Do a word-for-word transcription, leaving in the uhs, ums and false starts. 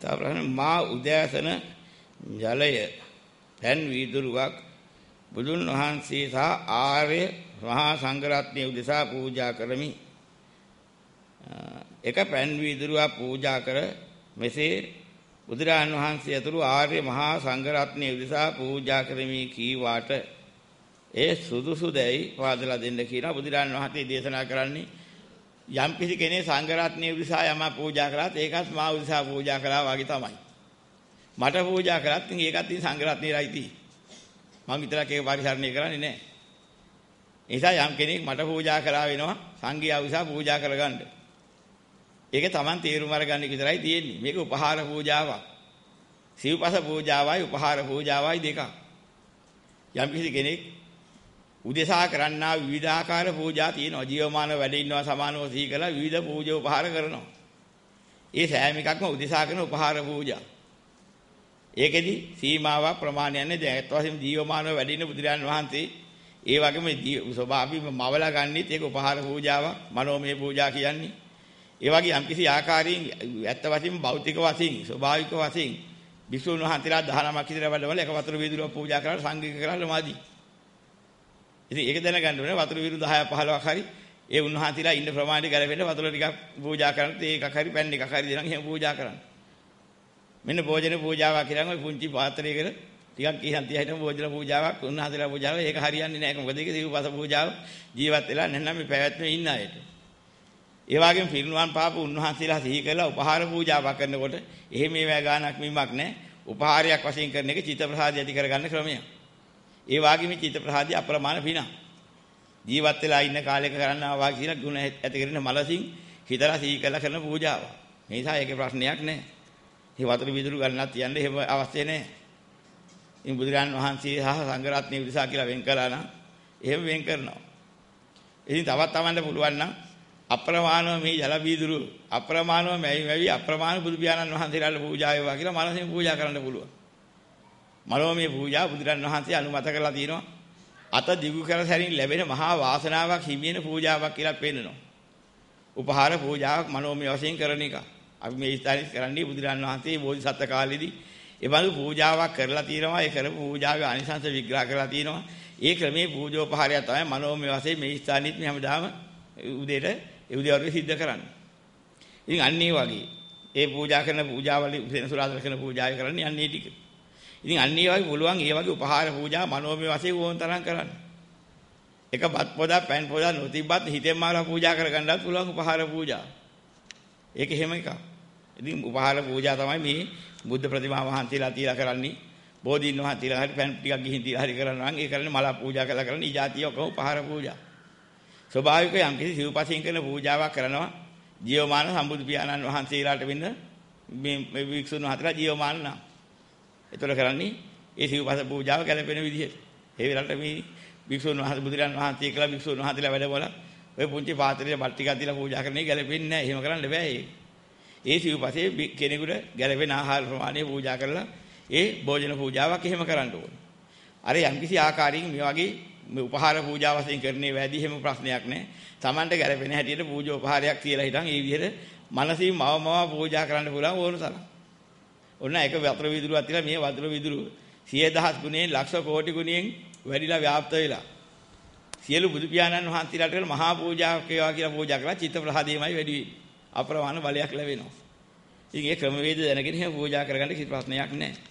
තව මා උදෑසන ජලය පැන් වීදුරුවක් බුදුන් වහන්සේ සහ ආර්ය මහා සංඝරත්නය උදෙසා පූජා කරමි. එක පැන් වීදුරුවක් පූජා කර මෙසේ බුදුරජාණන් වහන්සේ ඇතුළු ආර්ය මහා සංඝරත්නය උදෙසා පූජා කරමි කීවාට ඒ සුදුසුදැයි පාදලා දෙන්න කියලා බුදුරජාණන් වහන්සේ දේශනා කරන්නේ. යම් කිසි කෙනෙක් සංඝරත්නය උදෙසා යම පූජා කළාත් ඒකත් මා උදෙසා පූජා කළා වගේ තමයි. මට පූජා කළත් ඉතින් ඒකත් ඉතින් සංඝරත්නයයි තියෙන්නේ. මම විතරක් ඒක පරිහරණය කරන්නේ නැහැ. ඒ නිසා යම් කෙනෙක් මට පූජා කළා වෙනවා සංඝයා උදෙසා පූජා කරගන්න. ඒක Taman තේරුම් අරගන්න විතරයි තියෙන්නේ. මේක උපහාර පූජාවක්. සිව්පස පූජාවයි උපහාර පූජාවයි දෙකක්. යම් කිසි කෙනෙක් උදෙසා කරන්නා විවිධාකාර පූජා තියෙනවා. ජීවමානව වැඩ ඉන්නවා සමානව සිහි කළා විවිධ පූජා උපහාර කරනවා. ඒ සෑම එකක්ම උදෙසා කරන උපහාර පූජා. ඒකෙදි සීමාවක් ප්‍රමාණයක් නැහැ. දැන් අත් වශයෙන් ජීවමානව වැඩ ඉන්න බුදුරජාණන් වහන්සේ ඒ වගේම ස්වභාවීව මවලා ගන්නෙත් ඒක උපහාර පූජාවක්. මනෝමය පූජා කියන්නේ. ඒ වගේ යම්කිසි ආකාරයෙන් ඇත්ත වශයෙන්ම භෞතික වශයෙන් ස්වභාවික වශයෙන් විසුණු වහන්සේලා දහනමක් විතර වැඩවල එක වතුර වීදුරුවක් පූජා කරලා සංඝික කරලා මාදි. ඉතින් ඒක දැනගන්න ඕනේ වතුර වීදුරු දහයක් පහළොවක් හරි ඒ උන්වහන්සේලා ඉන්න ප්‍රමාණයට ගැලපෙන්න වතුර ටිකක් පූජා කරනත් ඒකක් හරි පැන් එකක් හරි දෙනවා එහෙම පූජා කරන්න. මෙන්න භෝජන පූජාවක් කියලාම ওই පුංචි පාත්‍රයකට ටිකක් කිහන් තියහිටම භෝජන පූජාවක් උන්වහන්සේලා පූජාව ඒක හරියන්නේ නැහැ. මොකද ඒක සිව්පස පූජාව ජීවත් වෙලා නැත්නම් මේ පැවැත්මේ ඉන්න අයට. ඒ වගේම පිරිනුවන් පාපු උන්වහන්සේලා සිහි කරලා උපහාර පූජාවක් කරනකොට එහෙම මේවා ගානක් මීමක් නැහැ. උපහාරයක් වශයෙන් කරන එක චිත්ත ප්‍රසාදය ඇති කරගන්න ක්‍රමයක්. ඒ වගේම චිත්ත ප්‍රසාදය අප්‍රමාණ පිනක්. ජීවත් වෙලා ඉන්න කාලයක කරන්නා වා කියලා ගුණ ඇති කරගෙන මලසින් හිතලා සිහි කරලා කරන පූජාව. මේ නිසා ඒකේ ප්‍රශ්නයක් නැහැ. මේ වතුර විදුරු ගන්නත් යන්නේ එහෙම අවශ්‍ය නැහැ. ඉතින් බුදුරජාණන් වහන්සේ සහ සංඝරත්නය උදෙසා කියලා වෙන් කළා නම් එහෙම වෙන් කරනවා. ඉතින් තවත් තමන්ට පුළුවන් නම් අප්‍රමාණව මේ ජල වීදුරු අප්‍රමාණව මෙවි මෙවි අප්‍රමාණ බුදු පියාණන් වහන්සේලාට පූජා වේවා කියලා මනසෙන් පූජා කරන්න පුළුවන්. මනෝමය පූජා බුදුරන් වහන්සේ අනුමත කරලා තියෙනවා. අත දිගු කර සැරින් ලැබෙන මහා වාසනාවක් හිමින පූජාවක් කියලා පෙන්නනවා. උපහාර පූජාවක් මනෝමය වශයෙන් කරන එක. අපි මේ ස්ථානෙත් කරන්නේ බුදුරන් වහන්සේ බෝධිසත්ව කාලෙදී ඒ බඳු පූජාවක් කරලා තියෙනවා. ඒ කරපු පූජාවේ අනිසංස විග්‍රහ කරලා තියෙනවා. ඒ ක්‍රමේ පූජෝපහාරය තමයි මනෝමය වශයෙන් මේ ස්ථානෙත් මේ හැමදාම උදේට ඒ උදේවරු සිද්ධ කරන්නේ. ඉතින් අන්න ඒ වගේ ඒ පූජා කරන පූජාවල සෙනසුරාදා කරන පූජාය කරන්නේ අන්න ඒ ටික. ඉතින් අන්න ඒ වගේ පුළුවන් ඒ වගේ උපහාර පූජා මනෝමය වශයෙන් ඕන තරම් කරන්න. එක බත් පොදා පෑන් පොදා නොතිබ්බත් හිතෙන් මාලා පූජා කරගන්නත් පුළුවන් උපහාර පූජා. ඒක එහෙම එකක්. ඉතින් උපහාර පූජා තමයි මේ බුද්ධ ප්‍රතිමා වහන්සේලා තියලා කරන්නේ. බෝධීන් වහන්සේලා හරි පෑන් ටිකක් ගිහින් තියලා හරි කරනවා නම් ඒ කරන්නේ මල පූජා කරලා කරන්නේ ඊජාතිය ඔක්කොම උපහාර පූජා. ස්වභාවික යම් කිසි සිව්පසයෙන් කරන පූජාවක් කරනවා ජීවමාන සම්බුදු පියාණන් වහන්සේලාට වෙන්න මේ වික්ෂුන් වහන්සේලා ජීවමාන නම්. ඒතර කරන්නේ ඒ සිව්පස පූජාව ගැලපෙන විදිහට. ඒ වෙලාවට මේ වික්ෂුන් වහන්සේ බුදුරන් වහන්සේ කියලා වික්ෂුන් වහන්සේලා වැඩවල ඔය පුංචි පාත්‍රයේ බත් ටිකක් දීලා පූජා කරන්නේ ගැලපෙන්නේ නැහැ. එහෙම කරන්න බෑ ඒක. ඒ සිව්පසේ කෙනෙකුට ගැලපෙන ආහාර ප්‍රමාණය පූජා කරලා ඒ භෝජන පූජාවක් එහෙම කරන්න ඕනේ. අර යම් කිසි ආකාරයකින් මේ වගේ මේ උපහාර පූජා වශයෙන් කරන්නේ වැඩි හැම ප්‍රශ්නයක් නැහැ. Tamanට ගැලපෙන හැටියට පූජා උපහාරයක් තියලා හිටන් ඒ විදිහට මනසින් මව මව පූජා කරන්න පුළුවන් ඕන තරම්. ඔන්න එක වතුර විදුරුවක් තියලා මේ වතුර විදුරුව සිය දහස් ගුණයෙන් ලක්ෂ කෝටි ගුණයෙන් වැඩිලා ව්‍යාප්ත වෙලා. සියලු බුදු පියාණන් වහන්සේලාට මහා පූජාවක් වේවා කියලා පූජා කළා චිත්ත ප්‍රසාදයමයි වැඩි වෙන්නේ. අප්‍රමාණ බලයක් ලැබෙනවා. ඉතින් ඒ ක්‍රමවේද දැනගෙන එහෙම පූජා කරගන්න කිසි ප්‍රශ්නයක් නැහැ.